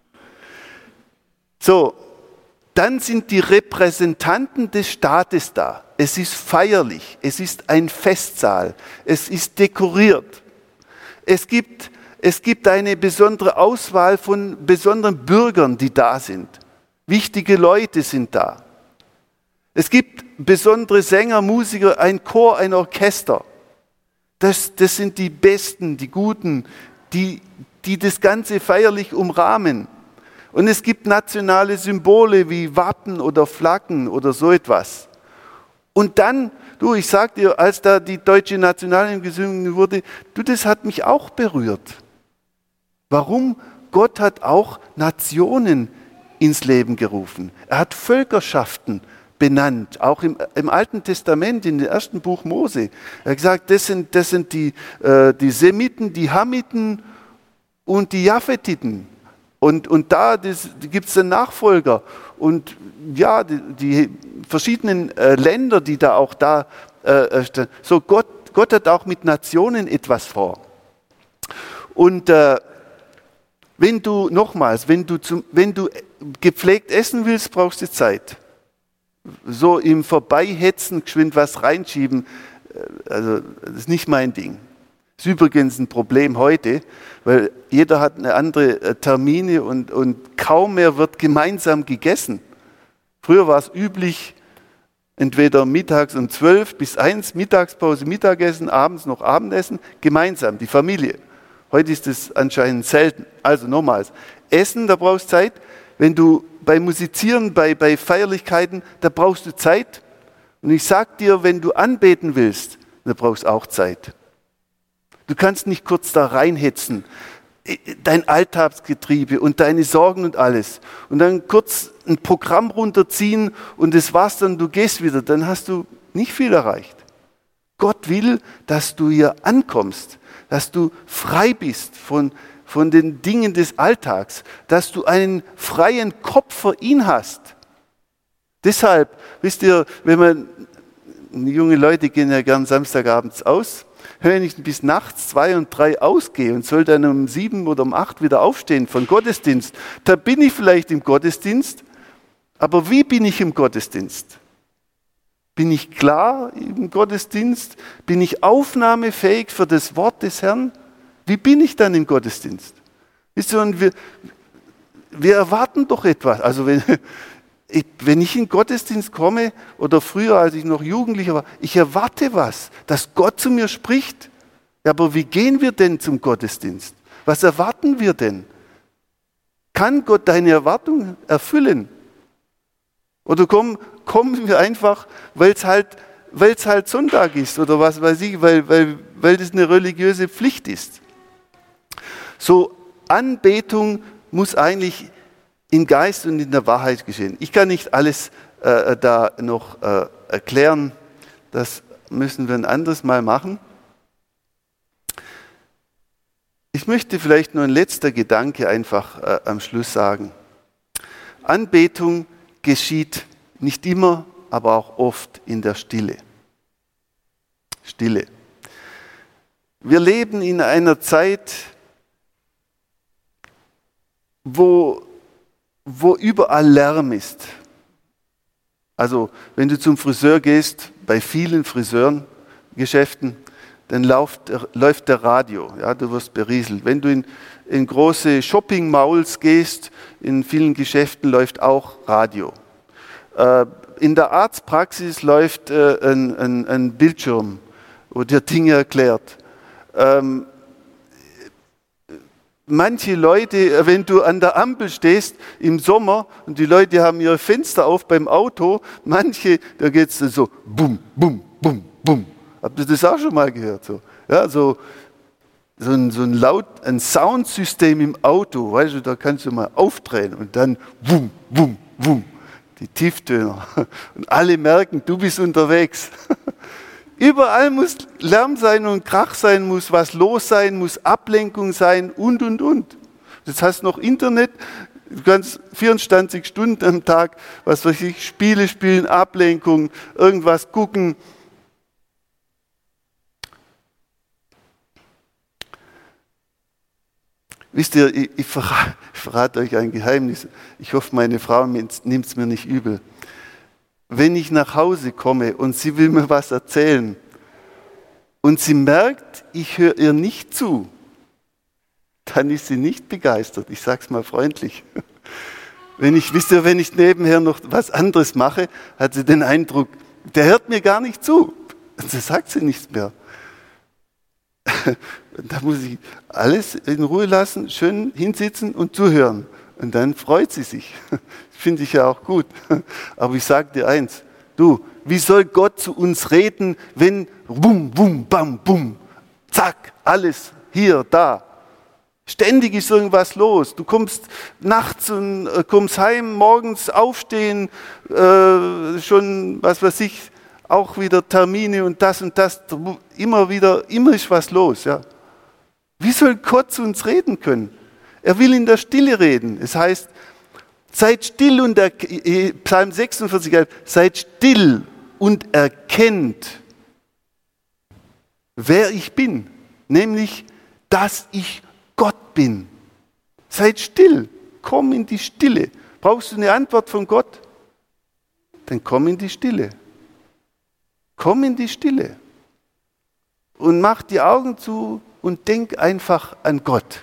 So, dann sind die Repräsentanten des Staates da. Es ist feierlich, es ist ein Festsaal, es ist dekoriert. Es gibt Es gibt eine besondere Auswahl von besonderen Bürgern, die da sind. Wichtige Leute sind da. Es gibt besondere Sänger, Musiker, ein Chor, ein Orchester. Das, das sind die Besten, die Guten, die, die das Ganze feierlich umrahmen. Und es gibt nationale Symbole wie Wappen oder Flaggen oder so etwas. Und dann, du, ich sag dir, als da die deutsche Nationalhymne gesungen wurde, du, das hat mich auch berührt. Warum? Gott hat auch Nationen ins Leben gerufen. Er hat Völkerschaften benannt, auch im, im Alten Testament, in dem ersten Buch Mose. Er hat gesagt, das sind, das sind die, äh, die Semiten, die Hamiten und die Japhetiten. Und, und da gibt es einen Nachfolger. Und ja, die, die verschiedenen äh, Länder, die da auch da äh, stehen. So, Gott, Gott hat auch mit Nationen etwas vor. Und äh, Wenn du, nochmals, wenn du, zum, wenn du gepflegt essen willst, brauchst du Zeit. So im Vorbeihetzen, geschwind was reinschieben, also das ist nicht mein Ding. Das ist übrigens ein Problem heute, weil jeder hat eine andere Termine und, und kaum mehr wird gemeinsam gegessen. Früher war es üblich, entweder mittags um zwölf bis eins, Mittagspause, Mittagessen, abends noch Abendessen, gemeinsam, die Familie. Heute ist es anscheinend selten. Also nochmals, Essen, da brauchst du Zeit. Wenn du beim Musizieren, bei, bei Feierlichkeiten, da brauchst du Zeit. Und ich sag dir, wenn du anbeten willst, da brauchst du auch Zeit. Du kannst nicht kurz da reinhetzen, dein Alltagsgetriebe und deine Sorgen und alles. Und dann kurz ein Programm runterziehen und das war's dann, du gehst wieder. Dann hast du nicht viel erreicht. Gott will, dass du hier ankommst, dass du frei bist von, von den Dingen des Alltags, dass du einen freien Kopf für ihn hast. Deshalb, wisst ihr, wenn man, junge Leute gehen ja gern samstagabends aus, wenn ich bis nachts zwei und drei ausgehe und soll dann um sieben oder um acht wieder aufstehen von Gottesdienst, da bin ich vielleicht im Gottesdienst, aber wie bin ich im Gottesdienst? Bin ich klar im Gottesdienst? Bin ich aufnahmefähig für das Wort des Herrn? Wie bin ich dann im Gottesdienst? Wisst ihr, und wir, wir erwarten doch etwas. Also wenn, ich, wenn ich in den Gottesdienst komme oder früher, als ich noch Jugendlicher war, ich erwarte was, dass Gott zu mir spricht. Ja, aber wie gehen wir denn zum Gottesdienst? Was erwarten wir denn? Kann Gott deine Erwartungen erfüllen? Oder kommen, kommen wir einfach, weil es halt, weil's halt Sonntag ist oder was weiß ich, weil, weil, weil das eine religiöse Pflicht ist. So, Anbetung muss eigentlich im Geist und in der Wahrheit geschehen. Ich kann nicht alles äh, da noch äh, erklären, das müssen wir ein anderes Mal machen. Ich möchte vielleicht nur ein letzter Gedanke einfach äh, am Schluss sagen. Anbetung geschieht nicht immer, aber auch oft in der Stille. Stille. Wir leben in einer Zeit, wo, wo überall Lärm ist. Also wenn du zum Friseur gehst, bei vielen Friseurengeschäften, dann läuft, läuft der Radio, ja, du wirst berieselt. Wenn du in, in große Shopping-Malls gehst, in vielen Geschäften läuft auch Radio. Äh, in der Arztpraxis läuft äh, ein, ein, ein Bildschirm, wo dir Dinge erklärt. Ähm, manche Leute, wenn du an der Ampel stehst im Sommer und die Leute haben ihre Fenster auf beim Auto, manche, da geht es so bum, bum, bum, bum. Habt ihr das auch schon mal gehört? So, ja, so, so, ein, so ein, Laut, ein Soundsystem im Auto, weißt du, da kannst du mal aufdrehen und dann wum, wum, wum, die Tieftöner. Und alle merken, du bist unterwegs. Überall muss Lärm sein und Krach sein, muss was los sein, muss Ablenkung sein und, und, und. Jetzt hast du noch Internet, du kannst vierundzwanzig Stunden am Tag, was weiß ich, Spiele spielen, Ablenkung, irgendwas gucken. Wisst ihr, ich, ich, verrate, ich verrate euch ein Geheimnis. Ich hoffe, meine Frau nimmt es mir nicht übel. Wenn ich nach Hause komme und sie will mir was erzählen und sie merkt, ich höre ihr nicht zu, dann ist sie nicht begeistert. Ich sage es mal freundlich. Wenn ich, wisst ihr, wenn ich nebenher noch was anderes mache, hat sie den Eindruck, der hört mir gar nicht zu. Und so sagt sie nichts mehr. Da muss ich alles in Ruhe lassen, schön hinsitzen und zuhören. Und dann freut sie sich. Das finde ich ja auch gut. Aber ich sage dir eins, du, wie soll Gott zu uns reden, wenn bum, bum, bam, bum, zack, alles hier, da. Ständig ist irgendwas los. Du kommst nachts und äh, kommst heim, morgens aufstehen, äh, schon, was weiß ich, auch wieder Termine und das und das, immer wieder, immer ist was los. Ja. Wie soll Gott zu uns reden können? Er will in der Stille reden. Es heißt, seid still und er, Psalm sechsundvierzig, seid still und erkennt, wer ich bin, nämlich, dass ich Gott bin. Seid still, komm in die Stille. Brauchst du eine Antwort von Gott? Dann komm in die Stille. Komm in die Stille und mach die Augen zu und denk einfach an Gott.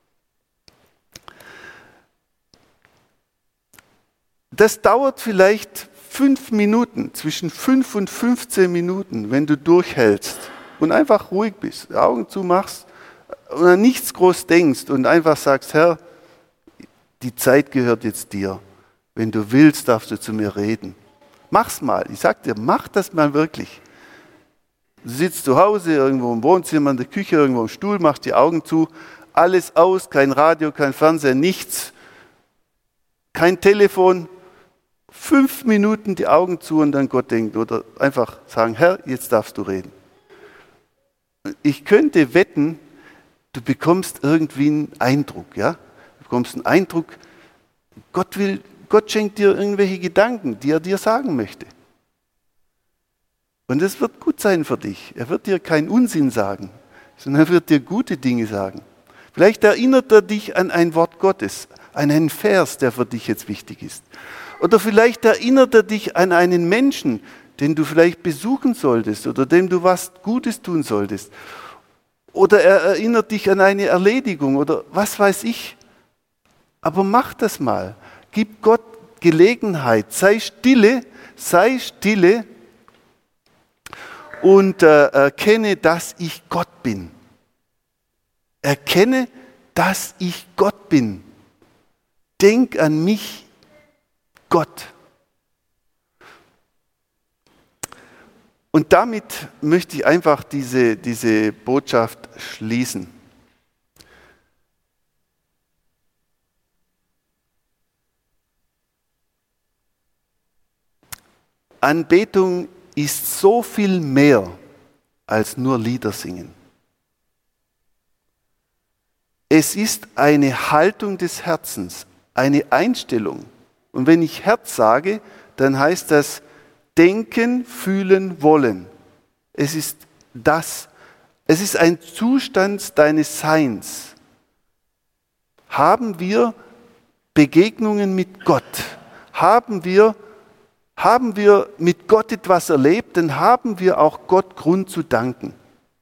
Das dauert vielleicht fünf Minuten, zwischen fünf und fünfzehn Minuten, wenn du durchhältst und einfach ruhig bist, die Augen zumachst und an nichts groß denkst und einfach sagst, Herr, die Zeit gehört jetzt dir. Wenn du willst, darfst du zu mir reden. Mach's mal. Ich sag dir, mach das mal wirklich. Du sitzt zu Hause, irgendwo im Wohnzimmer, in der Küche, irgendwo im Stuhl, machst die Augen zu, alles aus, kein Radio, kein Fernseher, nichts, kein Telefon. Fünf Minuten die Augen zu und dann Gott denkt oder einfach sagen, Herr, jetzt darfst du reden. Ich könnte wetten, du bekommst irgendwie einen Eindruck, ja? Du bekommst einen Eindruck, Gott will, Gott schenkt dir irgendwelche Gedanken, die er dir sagen möchte. Und es wird gut sein für dich. Er wird dir keinen Unsinn sagen, sondern er wird dir gute Dinge sagen. Vielleicht erinnert er dich an ein Wort Gottes, an einen Vers, der für dich jetzt wichtig ist. Oder vielleicht erinnert er dich an einen Menschen, den du vielleicht besuchen solltest oder dem du was Gutes tun solltest. Oder er erinnert dich an eine Erledigung oder was weiß ich. Aber mach das mal. Gib Gott, Gelegenheit, sei stille, sei stille und äh, erkenne, dass ich Gott bin. Erkenne, dass ich Gott bin. Denk an mich, Gott. Und damit möchte ich einfach diese, diese Botschaft schließen. Anbetung ist so viel mehr als nur Lieder singen. Es ist eine Haltung des Herzens, eine Einstellung. Und wenn ich Herz sage, dann heißt das denken, fühlen, wollen. Es ist das. Es ist ein Zustand deines Seins. Haben wir Begegnungen mit Gott? Haben wir, haben wir mit Gott etwas erlebt? Dann haben wir auch Gott Grund zu danken.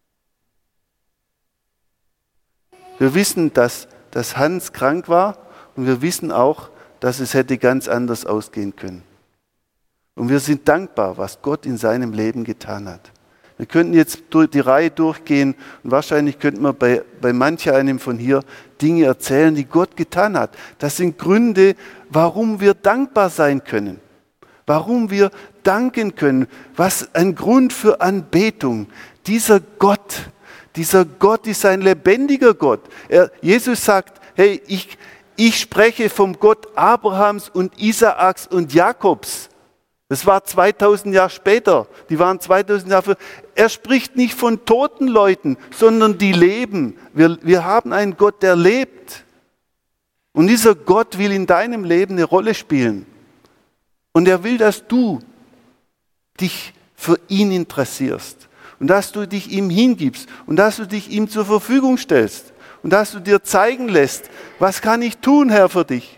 Wir wissen, dass, dass Hans krank war und wir wissen auch, dass es hätte ganz anders ausgehen können. Und wir sind dankbar, was Gott in seinem Leben getan hat. Wir könnten jetzt durch die Reihe durchgehen und wahrscheinlich könnten wir bei, bei manch einem von hier Dinge erzählen, die Gott getan hat. Das sind Gründe, warum wir dankbar sein können, warum wir danken können. Was ein Grund für Anbetung. Dieser Gott, dieser Gott ist ein lebendiger Gott. Er, Jesus sagt, hey, ich, ich spreche vom Gott Abrahams und Isaaks und Jakobs. Das war zweitausend Jahre später. Die waren zweitausend Jahre früher. Er spricht nicht von toten Leuten, sondern die leben. Wir, wir haben einen Gott, der lebt. Und dieser Gott will in deinem Leben eine Rolle spielen. Und er will, dass du dich für ihn interessierst. Und dass du dich ihm hingibst. Und dass du dich ihm zur Verfügung stellst. Und dass du dir zeigen lässt, was kann ich tun, Herr, für dich?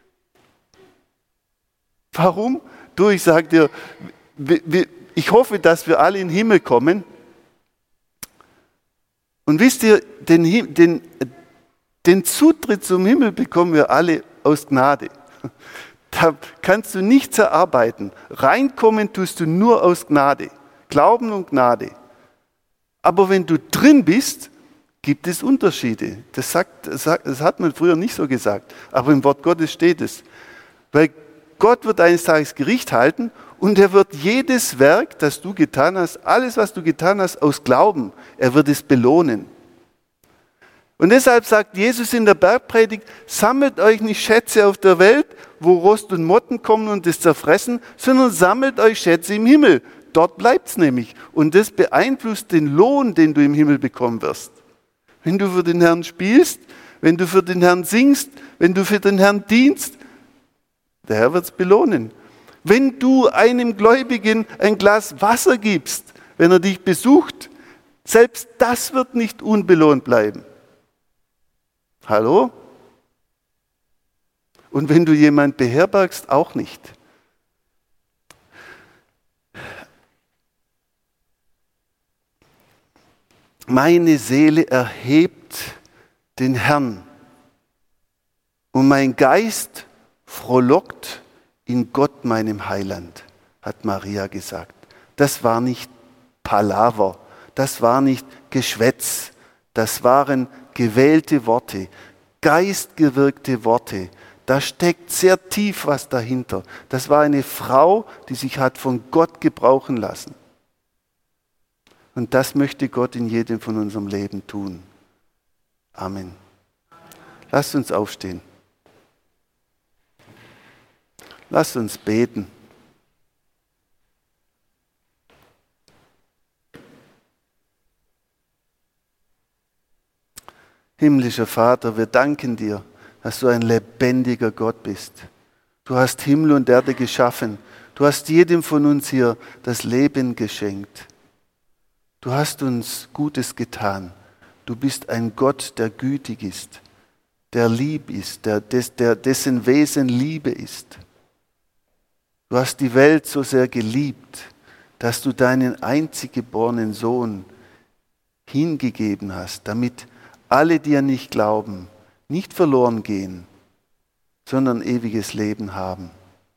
Warum? Du, ich sage dir, ich hoffe, dass wir alle in den Himmel kommen. Und wisst ihr, den, den, den Zutritt zum Himmel bekommen wir alle aus Gnade. Da kannst du nichts erarbeiten. Reinkommen tust du nur aus Gnade. Glauben und Gnade. Aber wenn du drin bist, gibt es Unterschiede. Das, sagt, das hat man früher nicht so gesagt. Aber im Wort Gottes steht es. Weil Gott wird eines Tages Gericht halten und er wird jedes Werk, das du getan hast, alles, was du getan hast, aus Glauben, er wird es belohnen. Und deshalb sagt Jesus in der Bergpredigt, sammelt euch nicht Schätze auf der Welt, wo Rost und Motten kommen und es zerfressen, sondern sammelt euch Schätze im Himmel. Dort bleibt es nämlich. Und das beeinflusst den Lohn, den du im Himmel bekommen wirst. Wenn du für den Herrn spielst, wenn du für den Herrn singst, wenn du für den Herrn dienst, der Herr wird es belohnen. Wenn du einem Gläubigen ein Glas Wasser gibst, wenn er dich besucht, selbst das wird nicht unbelohnt bleiben. Hallo? Und wenn du jemanden beherbergst, auch nicht. Meine Seele erhebt den Herrn und mein Geist frohlockt in Gott, meinem Heiland, hat Maria gesagt. Das war nicht Palaver, das war nicht Geschwätz, das waren gewählte Worte, geistgewirkte Worte. Da steckt sehr tief was dahinter. Das war eine Frau, die sich hat von Gott gebrauchen lassen. Und das möchte Gott in jedem von unserem Leben tun. Amen. Lasst uns aufstehen. Lasst uns beten. Himmlischer Vater, wir danken dir, dass du ein lebendiger Gott bist. Du hast Himmel und Erde geschaffen. Du hast jedem von uns hier das Leben geschenkt. Du hast uns Gutes getan. Du bist ein Gott, der gütig ist, der lieb ist, der, der, dessen Wesen Liebe ist. Du hast die Welt so sehr geliebt, dass du deinen einzig geborenen Sohn hingegeben hast, damit alle, die an dich glauben, nicht verloren gehen, sondern ewiges Leben haben.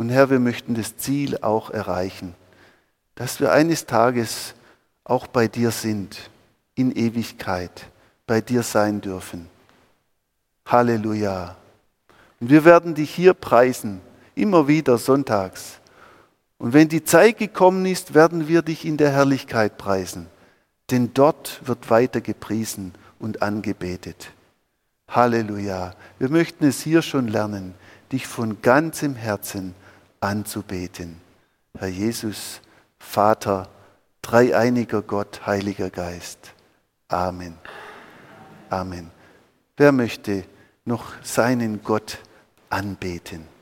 Und Herr, wir möchten das Ziel auch erreichen, dass wir eines Tages auch bei dir sind, in Ewigkeit, bei dir sein dürfen. Halleluja. Und wir werden dich hier preisen, immer wieder sonntags. Und wenn die Zeit gekommen ist, werden wir dich in der Herrlichkeit preisen. Denn dort wird weiter gepriesen und angebetet. Halleluja. Wir möchten es hier schon lernen, dich von ganzem Herzen anzubeten. Herr Jesus, Vater, dreieiniger Gott, Heiliger Geist. Amen. Amen. Wer möchte noch seinen Gott anbeten?